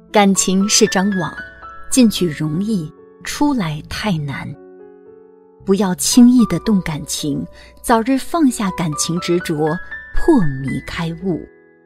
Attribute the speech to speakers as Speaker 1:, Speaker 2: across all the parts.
Speaker 1: 感情是张网，进去容易，出来太难。不要轻易地动感情，早日放下感情执着，破迷开悟。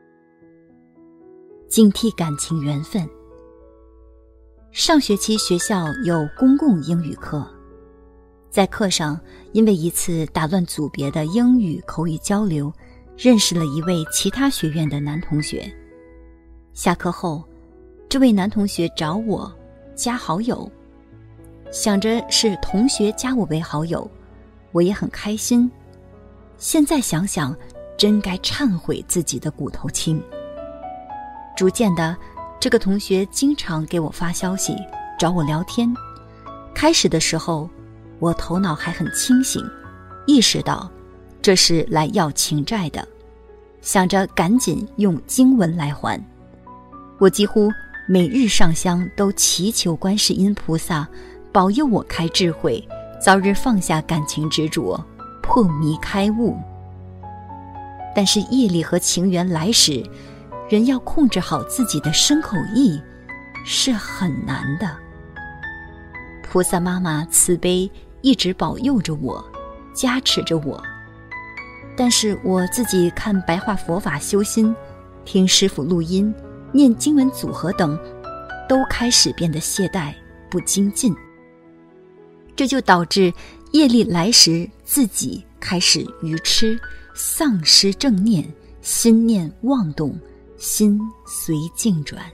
Speaker 1: 警惕感情缘分。上学期学校有公共英语课，在课上因为一次打乱组别的英语口语交流，认识了一位其他学院的男同学。下课后，这位男同学找我加好友，想着是同学加我为好友，我也很开心。现在想想，真该忏悔自己的骨头轻。逐渐的，这个同学经常给我发消息，找我聊天。开始的时候，我头脑还很清醒，意识到这是来要情债的，想着赶紧用经文来还。我几乎每日上香都祈求观世音菩萨保佑我开智慧，早日放下感情执着，破迷开悟。但是业力和情缘来时，人要控制好自己的身口意是很难的。菩萨妈妈慈悲一直保佑着我，加持着我，但是我自己看白话佛法修心，听师父录音，念经文组合等，都开始变得懈怠不精进。这就导致业力来时，自己开始愚痴，丧失正念，心念妄动，心随境转。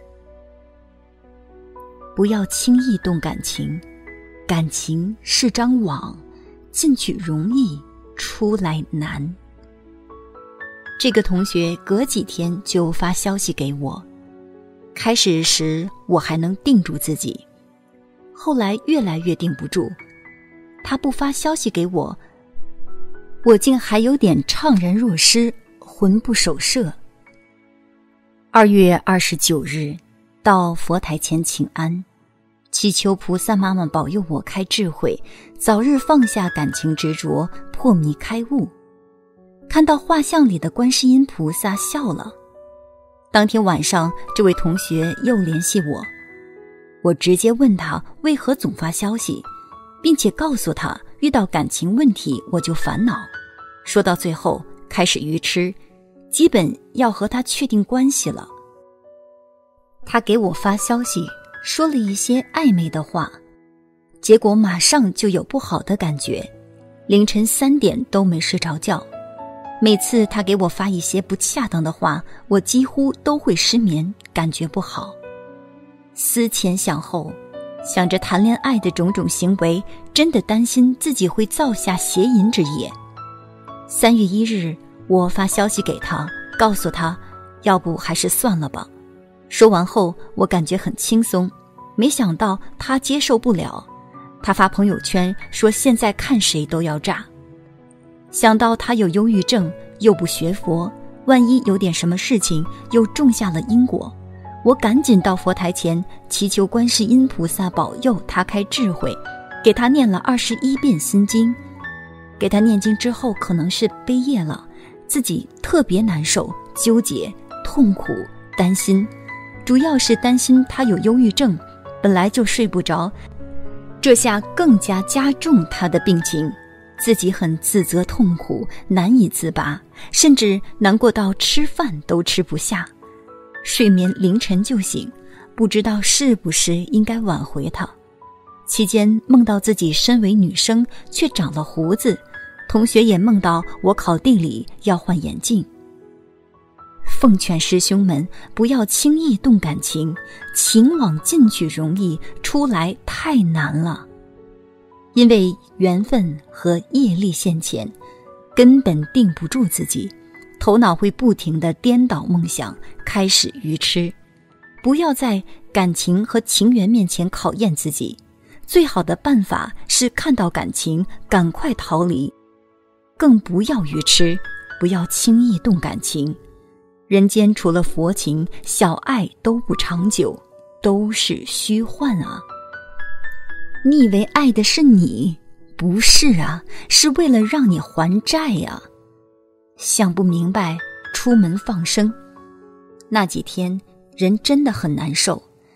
Speaker 1: 不要轻易动感情，感情是张网，进去容易，出来难。这个同学隔几天就发消息给我，开始时我还能定住自己，后来越来越定不住。他不发消息给我，我竟还有点怅然若失，魂不守舍。2月29日，到佛台前请安，祈求菩萨妈妈保佑我开智慧，早日放下感情执着，破迷开悟。看到画像里的观世音菩萨笑了。当天晚上，这位同学又联系我，我直接问他为何总发消息，并且告诉他遇到感情问题我就烦恼，说到最后开始愚痴，基本要和他确定关系了。他给我发消息，说了一些暧昧的话，结果马上就有不好的感觉，凌晨3点都没睡着觉。每次他给我发一些不恰当的话，我几乎都会失眠，感觉不好。思前想后，想着谈恋爱的种种行为，真的担心自己会造下邪淫之业。3月1日，我发消息给他，告诉他要不还是算了吧。说完后，我感觉很轻松，没想到他接受不了，他发朋友圈说现在看谁都要炸。想到他有忧郁症，又不学佛，万一有点什么事情，又种下了因果，我赶紧到佛台前祈求观世音菩萨保佑他开智慧，给他念了21遍心经。给他念经之后，可能是背业了，自己特别难受、纠结、痛苦、担心，主要是担心他有忧郁症，本来就睡不着，这下更加加重他的病情，自己很自责痛苦，难以自拔，甚至难过到吃饭都吃不下，睡眠凌晨就醒，不知道是不是应该挽回他。期间梦到自己身为女生却长了胡子，同学也梦到我考地理要换眼镜。奉劝师兄们不要轻易动感情，情网进去容易，出来太难了。因为缘分和业力现前，根本定不住自己，头脑会不停地颠倒梦想，开始愚痴。不要在感情和情缘面前考验自己，最好的办法是看到感情赶快逃离，更不要愚痴，不要轻易动感情。人间除了佛情，小爱都不长久，都是虚幻啊。你以为爱的是你？不是啊，是为了让你还债啊。想不明白，出门放生。那几天人真的很难受，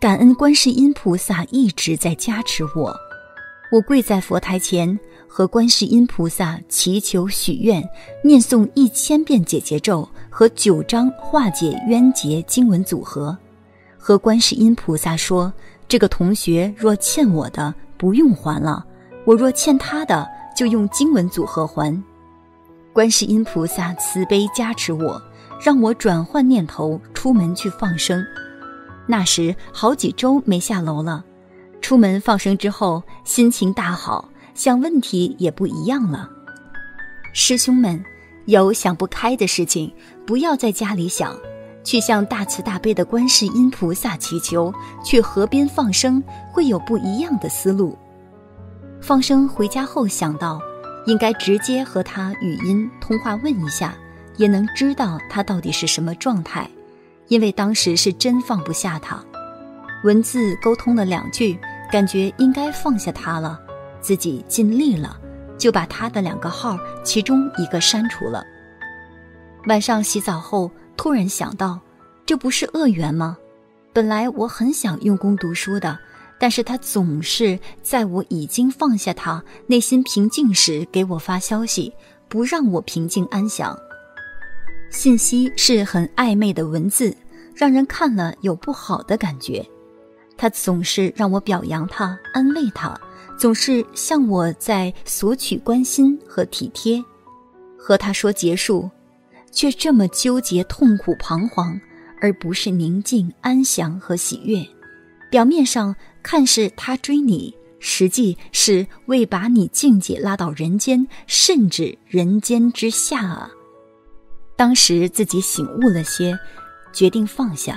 Speaker 1: 感恩观世音菩萨一直在加持我。我跪在佛台前，和观世音菩萨祈求许愿，念诵1000遍解结咒和9章化解冤结经文组合，和观世音菩萨说，这个同学若欠我的不用还了，我若欠他的就用经文组合还。观世音菩萨慈悲加持我，让我转换念头，出门去放生。那时好几周没下楼了，出门放生之后，心情大好，想问题也不一样了。师兄们，有想不开的事情，不要在家里想，去向大慈大悲的观世音菩萨祈求，去河边放生，会有不一样的思路。放生回家后想到，应该直接和他语音通话问一下，也能知道他到底是什么状态，因为当时是真放不下他。文字沟通了2句，感觉应该放下他了，自己尽力了，就把他的2个号其中1个删除了。晚上洗澡后突然想到，这不是恶缘吗？本来我很想用功读书的，但是他总是在我已经放下他，内心平静时给我发消息，不让我平静安详。信息是很暧昧的文字，让人看了有不好的感觉。他总是让我表扬他，安慰他，总是向我在索取关心和体贴。和他说结束，却这么纠结、痛苦、彷徨，而不是宁静、安详和喜悦。表面上看是他追你，实际是为把你境界拉到人间，甚至人间之下啊！当时自己醒悟了些，决定放下。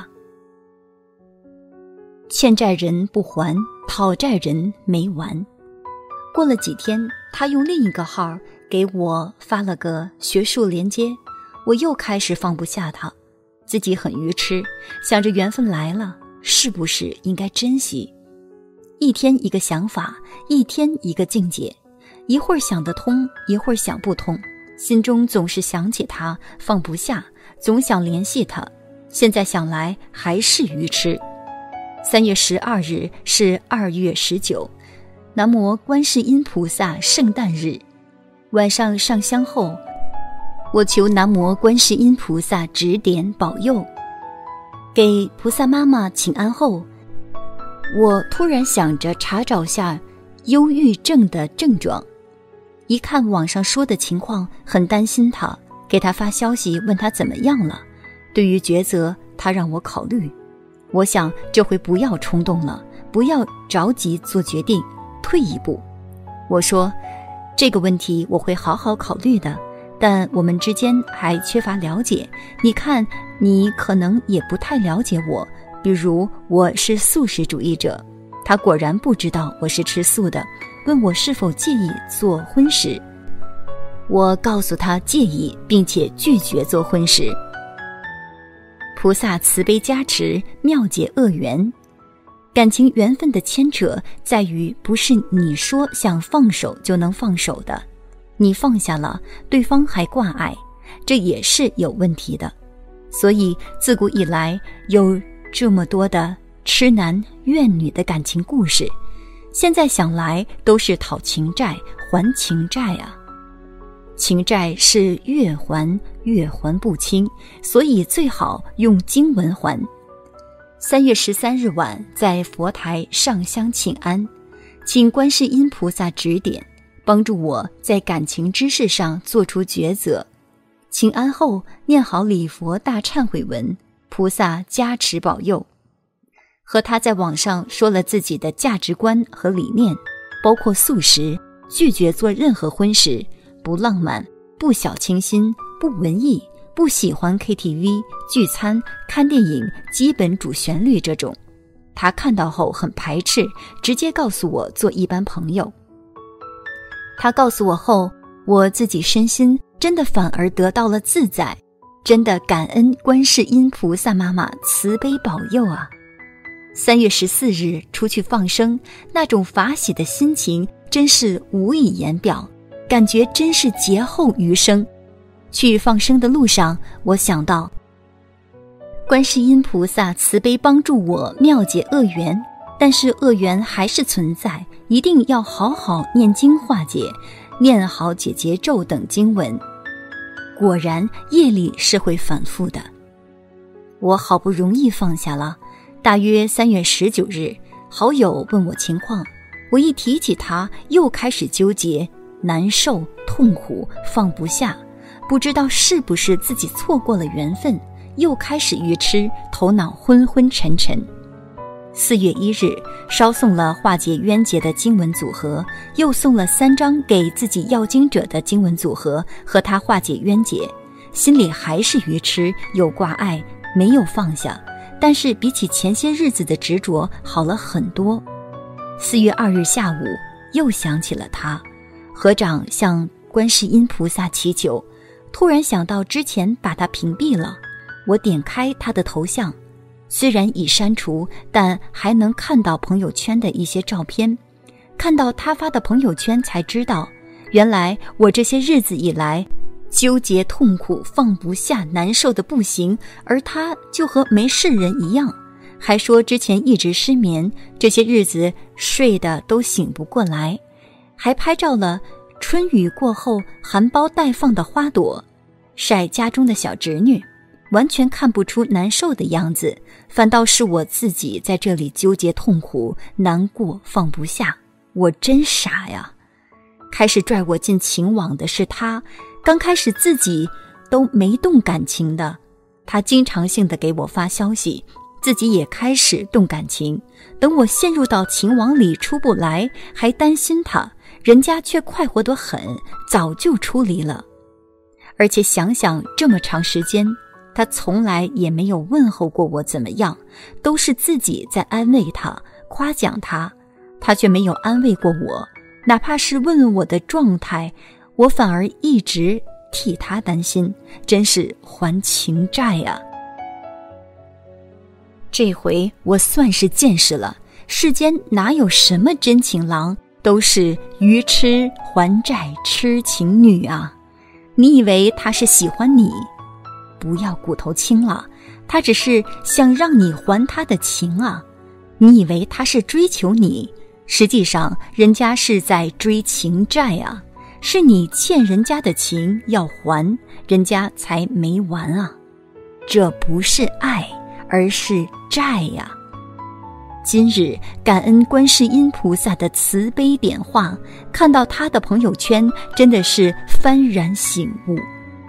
Speaker 1: 欠债人不还，讨债人没完。过了几天，他用另一个号给我发了个学术连接，我又开始放不下他，自己很愚痴，想着缘分来了，是不是应该珍惜？一天一个想法，一天一个境界，一会儿想得通，一会儿想不通，心中总是想起他，放不下，总想联系他，现在想来还是愚痴。3月12日是2月19，南无观世音菩萨圣诞日。晚上上香后，我求南无观世音菩萨指点保佑。给菩萨妈妈请安后，我突然想着查找下忧郁症的症状，一看网上说的情况，很担心她，给她发消息问她怎么样了。对于抉择，她让我考虑。我想这回不要冲动了，不要着急做决定，退一步。我说，这个问题我会好好考虑的，但我们之间还缺乏了解，你看你可能也不太了解我，比如我是素食主义者。他果然不知道我是吃素的，问我是否介意做荤食。我告诉他介意，并且拒绝做荤食。菩萨慈悲加持，妙解恶缘。感情缘分的牵扯在于，不是你说想放手就能放手的，你放下了，对方还挂碍，这也是有问题的。所以自古以来有这么多的痴男怨女的感情故事，现在想来都是讨情债还情债啊。情债是越还越还不清，所以最好用经文还。3月13日晚，在佛台上香请安，请观世音菩萨指点，帮助我在感情之事上做出抉择。请安后，念好礼佛大忏悔文，菩萨加持保佑。和他在网上说了自己的价值观和理念，包括素食，拒绝做任何荤食，不浪漫，不小清新，不文艺，不喜欢 KTV 聚餐看电影基本主旋律这种。他看到后很排斥，直接告诉我做一般朋友。他告诉我后，我自己身心真的反而得到了自在，真的感恩观世音菩萨妈妈慈悲保佑啊。3月14日出去放生，那种法喜的心情真是无以言表，感觉真是劫后余生。去放生的路上，我想到观世音菩萨慈悲帮助我妙解恶缘，但是恶缘还是存在，一定要好好念经化解，念好解结咒等经文。果然业力是会反复的。我好不容易放下了，大约3月19日，好友问我情况，我一提起他，又开始纠结，难受痛苦放不下，不知道是不是自己错过了缘分，又开始愚痴，头脑昏昏沉沉。4月1日烧送了化解冤结的经文组合，又送了3张给自己要经者的经文组合，和他化解冤结，心里还是愚痴有挂碍，没有放下，但是比起前些日子的执着好了很多。4月2日下午又想起了他，合掌向观世音菩萨祈求，突然想到之前把他屏蔽了，我点开他的头像，虽然已删除，但还能看到朋友圈的一些照片。看到他发的朋友圈才知道，原来我这些日子以来纠结痛苦放不下，难受的不行，而他就和没事人一样，还说之前一直失眠，这些日子睡得都醒不过来，还拍照了春雨过后含苞待放的花朵，晒家中的小侄女，完全看不出难受的样子，反倒是我自己在这里纠结痛苦难过放不下，我真傻呀。开始拽我进情网的是他，刚开始自己都没动感情的，他经常性的给我发消息，自己也开始动感情，等我陷入到情网里出不来，还担心他，人家却快活得很，早就出离了。而且想想这么长时间，他从来也没有问候过我怎么样，都是自己在安慰他夸奖他，他却没有安慰过我，哪怕是问问我的状态，我反而一直替他担心，真是还情债呀。这回我算是见识了，世间哪有什么真情郎，都是愚痴还债痴情女啊。你以为他是喜欢你，不要骨头轻了，他只是想让你还他的情啊。你以为他是追求你，实际上人家是在追情债啊，是你欠人家的情要还，人家才没完啊。这不是爱，而是债呀。今日感恩观世音菩萨的慈悲点化，看到他的朋友圈，真的是幡然醒悟。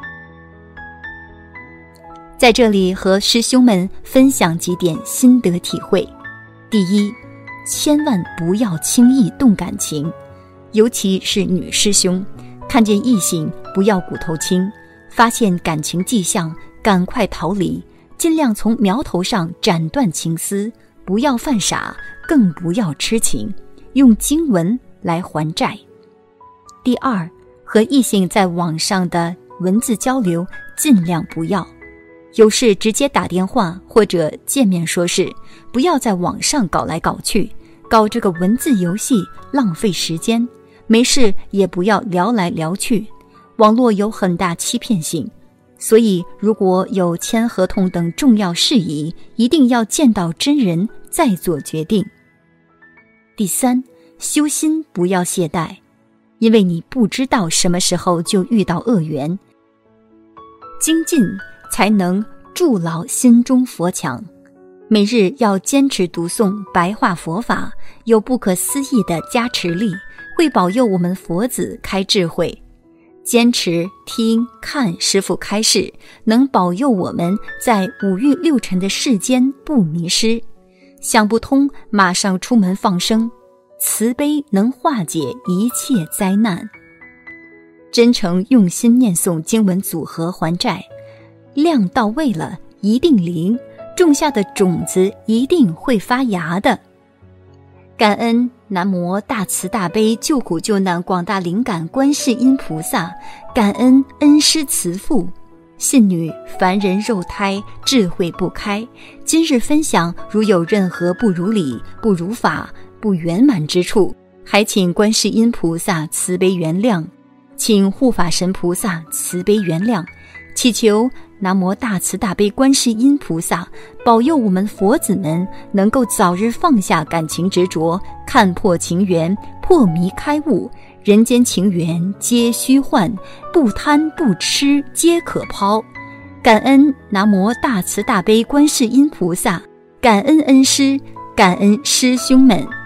Speaker 1: 在这里和师兄们分享几点心得体会。第一，千万不要轻易动感情，尤其是女师兄，看见异性不要骨头轻，发现感情迹象赶快逃离，尽量从苗头上斩断情丝，不要犯傻，更不要痴情，用经文来还债。第二，和异性在网上的文字交流尽量不要，有事直接打电话或者见面说事，不要在网上搞来搞去，搞这个文字游戏浪费时间，没事也不要聊来聊去，网络有很大欺骗性，所以如果有签合同等重要事宜，一定要见到真人再做决定。第三，修心不要懈怠，因为你不知道什么时候就遇到恶缘，精进才能筑牢心中佛墙。每日要坚持读诵白话佛法，有不可思议的加持力，会保佑我们佛子开智慧。坚持听看师父开示，能保佑我们在五欲六尘的世间不迷失。想不通，马上出门放生，慈悲能化解一切灾难。真诚用心念诵经文组合还债，量到位了一定灵，种下的种子一定会发芽的。感恩南无大慈大悲救苦救难广大灵感观世音菩萨，感恩恩师慈父。信女凡人肉胎，智慧不开。今日分享如有任何不如理、不如法、不圆满之处，还请观世音菩萨慈悲原谅，请护法神菩萨慈悲原谅，祈求南无大慈大悲观世音菩萨保佑我们佛子们能够早日放下感情执着，看破情缘，破迷开悟，人间情缘皆虚幻，不贪不痴皆可抛。感恩南无大慈大悲观世音菩萨，感恩恩师，感恩师兄们。